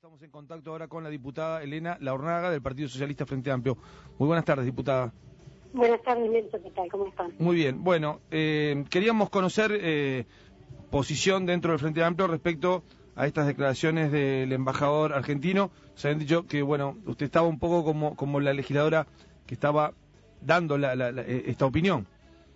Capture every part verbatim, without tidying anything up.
Estamos en contacto ahora con la diputada Elena Laornaga del Partido Socialista Frente Amplio. Muy buenas tardes, diputada. Buenas tardes, Nelson, ¿qué tal? ¿Cómo están? Muy bien. Bueno, eh, queríamos conocer eh, posición dentro del Frente Amplio respecto a estas declaraciones del embajador argentino. Se han dicho que, bueno, usted estaba un poco como, como la legisladora que estaba dando la, la, la, esta opinión.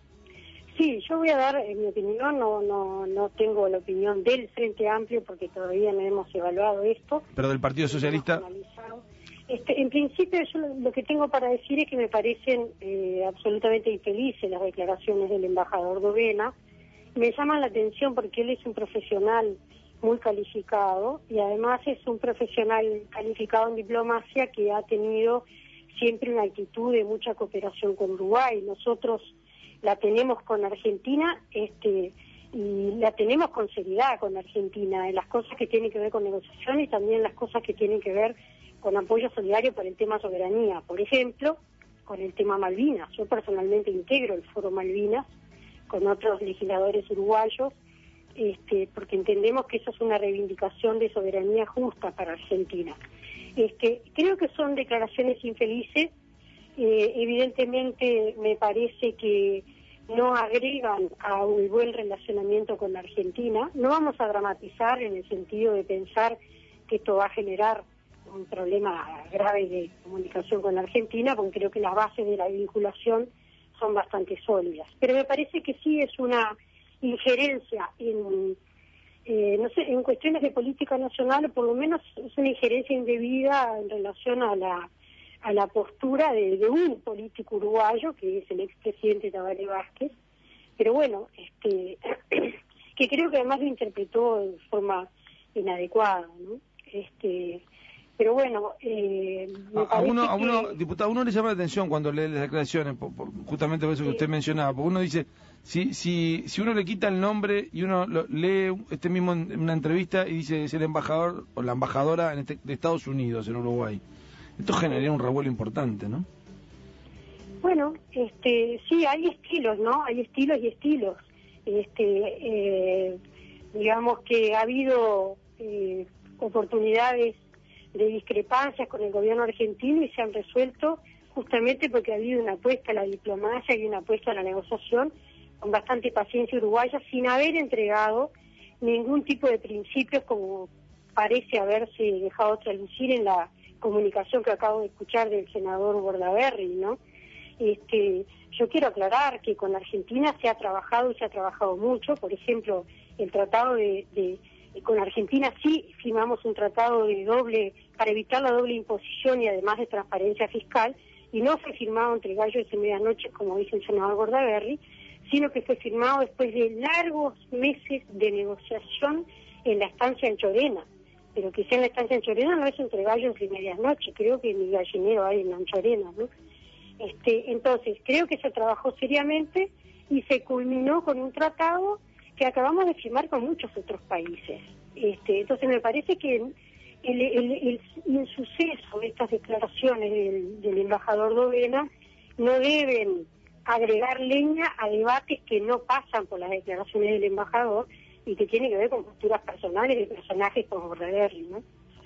Sí, yo voy a dar eh, mi opinión, no no no tengo la opinión del Frente Amplio porque todavía no hemos evaluado esto. Pero del Partido Socialista. Este, en principio yo lo, lo que tengo para decir es que me parecen eh, absolutamente infelices las declaraciones del embajador Dovena. Me llaman la atención porque él es un profesional muy calificado y además es un profesional calificado en diplomacia que ha tenido siempre una actitud de mucha cooperación con Uruguay. Nosotros la tenemos con Argentina este y la tenemos con seriedad con Argentina en las cosas que tienen que ver con negociación y también las cosas que tienen que ver con apoyo solidario por el tema soberanía. Por ejemplo, con el tema Malvinas. Yo personalmente integro el Foro Malvinas con otros legisladores uruguayos este porque entendemos que eso es una reivindicación de soberanía justa para Argentina. Este creo que son declaraciones infelices. Eh, evidentemente me parece que no agregan a un buen relacionamiento con la Argentina. No vamos a dramatizar en el sentido de pensar que esto va a generar un problema grave de comunicación con la Argentina, porque creo que las bases de la vinculación son bastante sólidas. Pero me parece que sí es una injerencia en, eh, no sé, en cuestiones de política nacional, o por lo menos es una injerencia indebida en relación a la a la postura de, de un político uruguayo, que es el expresidente Tabaré Vázquez, pero bueno, este que creo que además lo interpretó de forma inadecuada, ¿no? Este, pero bueno, eh, me a, a uno, a uno, que... diputado, a uno le llama la atención cuando lee las declaraciones, por, por, justamente por eso que sí. Usted mencionaba, porque uno dice, si si si uno le quita el nombre y uno lo, lee este mismo en una entrevista y dice es el embajador o la embajadora en este, de Estados Unidos en Uruguay. Esto generaría un revuelo importante, ¿no? Bueno, este, sí, hay estilos, ¿no? Hay estilos y estilos. Este, eh, digamos que ha habido eh, oportunidades de discrepancias con el gobierno argentino y se han resuelto justamente porque ha habido una apuesta a la diplomacia y una apuesta a la negociación con bastante paciencia uruguaya, sin haber entregado ningún tipo de principios como parece haberse dejado traslucir en la comunicación que acabo de escuchar del senador Bordaberry, ¿no? Este, yo quiero aclarar que con Argentina se ha trabajado y se ha trabajado mucho. Por ejemplo, el tratado de, de con Argentina sí firmamos un tratado de doble para evitar la doble imposición y además de transparencia fiscal, y no fue firmado entre gallos y medianoche, como dice el senador Bordaberry, sino que fue firmado después de largos meses de negociación en la estancia en Anchorena. Pero que sea en la estancia Anchorena no es entre gallos y medianoche, creo que mi gallinero hay en Anchorena, ¿no? Este, entonces, creo que se trabajó seriamente y se culminó con un tratado que acabamos de firmar con muchos otros países. Este, entonces me parece que el, el, el, el insuceso de estas declaraciones del, del embajador Dovena no deben agregar leña a debates que no pasan por las declaraciones del embajador y que tiene que ver con posturas personales de personajes como Bordaberry, ¿no?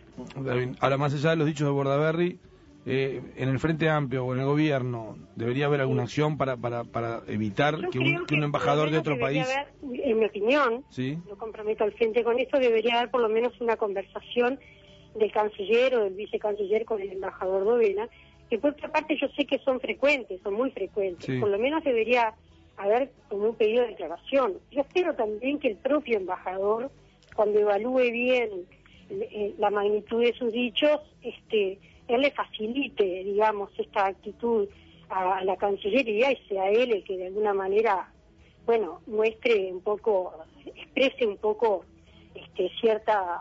Ahora, más allá de los dichos de Bordaberry, eh, en el Frente Amplio o en el gobierno, ¿debería haber alguna acción para para, para evitar que un, que un embajador de otro país... Haber, en mi opinión, ¿sí? Lo comprometo al frente con esto, debería haber por lo menos una conversación del canciller o del vicecanciller con el embajador Dovena, que por otra parte yo sé que son frecuentes, son muy frecuentes, sí. Por lo menos debería a ver como un pedido de declaración. Yo espero también que el propio embajador, cuando evalúe bien eh, la magnitud de sus dichos, este, él le facilite, digamos, esta actitud a, a la Cancillería y sea él el que de alguna manera, bueno, muestre un poco, exprese un poco este, cierta,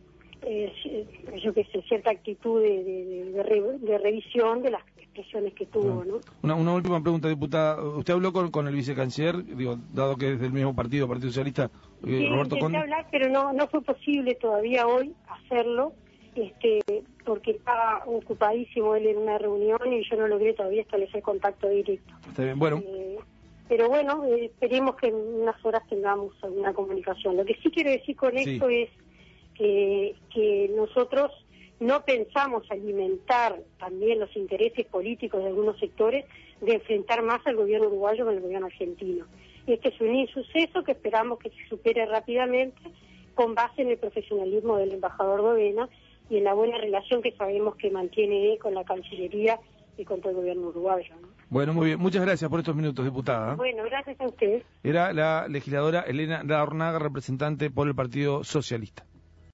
eh, yo qué sé, cierta actitud de, de, de, re, de revisión de las expresiones que tuvo, ¿no? Una, una última pregunta, diputada. ¿Usted habló con, con el vicecanciller, digo, dado que es del mismo partido, Partido Socialista, eh, sí, Roberto intenté Conde? hablar, pero no no fue posible todavía hoy hacerlo, este porque estaba ocupadísimo él en una reunión y yo no logré todavía establecer contacto directo. Está bien, bueno. Eh, pero bueno, eh, esperemos que en unas horas tengamos alguna comunicación. Lo que sí quiero decir con sí. esto es que, que nosotros no pensamos alimentar también los intereses políticos de algunos sectores de enfrentar más al gobierno uruguayo con el gobierno argentino. Este es un insuceso que esperamos que se supere rápidamente con base en el profesionalismo del embajador Dovena y en la buena relación que sabemos que mantiene con la Cancillería y con todo el gobierno uruguayo, ¿no? Bueno, muy bien. Muchas gracias por estos minutos, diputada. Bueno, gracias a usted. Era la legisladora Elena Larrañaga, representante por el Partido Socialista.